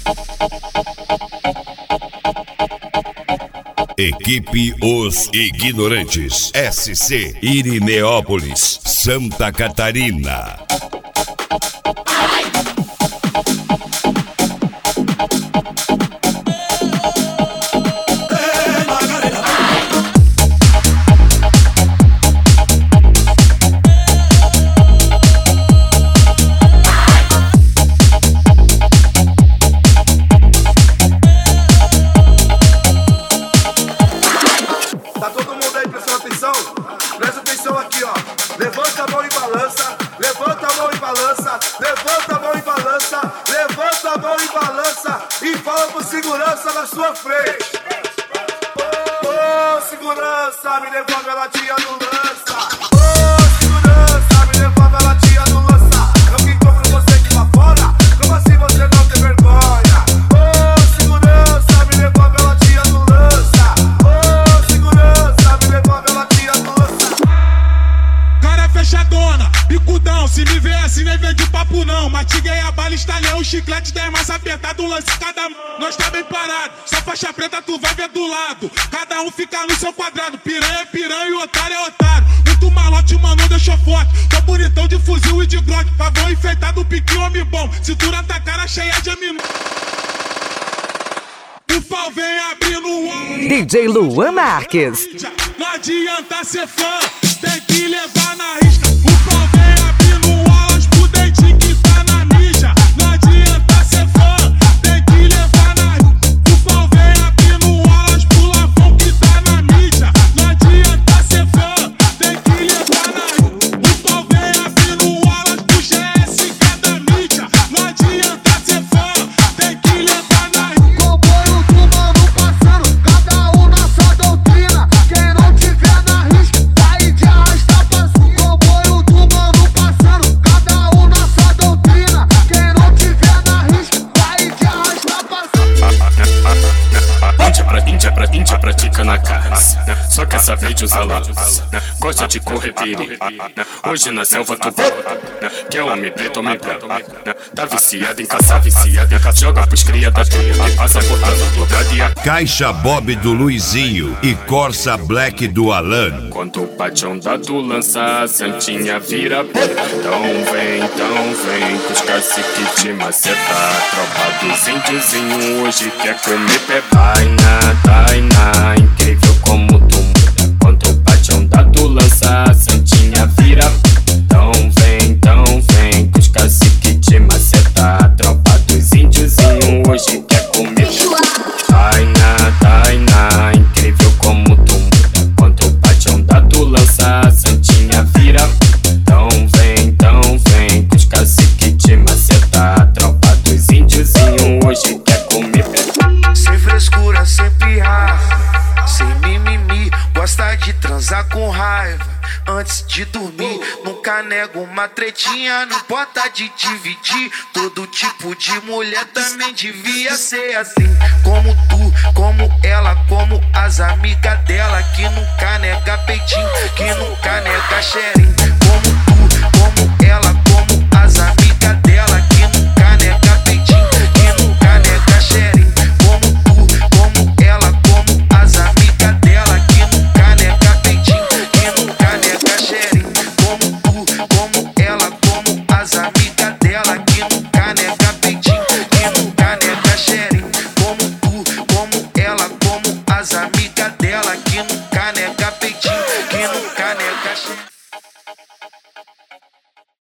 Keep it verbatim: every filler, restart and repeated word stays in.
Equipe Os Ignorantes, S C Irineópolis, Santa Catarina. Presta atenção aqui, ó. Levanta a mão e balança. Levanta a mão e balança. Levanta a mão e balança. Levanta a mão e balança. E fala pro segurança na sua frente. Ô, oh, segurança, me devolve a latinha do lança. Ô, oh, segurança, me devolve a latinha do lança. Eu que encontro você aqui lá fora. Como assim você não tem vergonha? Ô, oh, segurança, me devolve a latinha do lança. Ô, oh, segurança, me devolve a latinha do lança. Cara fechadona, bicudão, se me vê assim nem vem de papo não. Matiguei a bala, estalhei o chiclete, dez massa apertado, lance cada mão. Nós tá bem parado, só faixa preta tu vai ver do lado. Cada um fica no seu quadrado, piranha é piranha e otário é otário. Muito malote, mano, deixou forte. Tô bonitão de fuzil e de glock, pavão enfeitado, pique homem bom. Cintura tá cara cheia de amino. O pau vem abrindo o ombro. D J Luan Marques. Não adianta ser fã, tem que levar na risca. O pau vem abrindo o alas pro dentinho que tá na mídia. Não adianta ser fã, tem que levar na risca. O pau vem abrindo o alas pro lafão que tá na mídia. Não adianta ser fã, tem que levar na risca. O pau vem abrindo o alas pro G S K da mídia. Não adianta ser fã, tem que levar na risca. Comboio do mano passando, cada um na sua doutrina. Quem não tiver na risca, vai de arrasta pra cima. Comboio do mano passando, cada um na sua doutrina. Quem não tiver na risca, vai de arrasta pra cima. Índia pra índia pra índia pratica na casa. Só quer saber de usar lápis. Gosta de correr perigo. Hoje na selva tu vai. Que é homem preto, homem branco. Tá viciado em caçar, viciado em caçar. Joga pros cria da trilha e passa botando plugado e a Caixa Bob do Luizinho e Corsa Black do Alan. quando o patrão dado lança, a santinha vira pé. Então vem, então vem, que os caciques te maceta. Tropa dos índiozinho hoje quer comer pé. Taina, Taina, incrível como tu muda. Quando o patrão dado lança, a santinha vira pé. Então vem, então vem, que os caciques te maceta. Tropa dos índiozinho hoje quer comer pé. Taina, Taina, incrível como tu muda. Quando o patrão dado lança, a santinha vira pé. Então vem, então vem, que os caciques te maceta. Tropa dos índiozinho hoje quer comer pé. Sem frescura, sem pirraça, sem mimimi. Gosta de transar com raiva antes de dormir. Nunca nego uma tretinha, não importa de dividir. Todo tipo de mulher também devia ser assim. Como tu, como ela, como as amigas dela. Que nunca nega peitinho, que nunca nega xerinho. Como tu,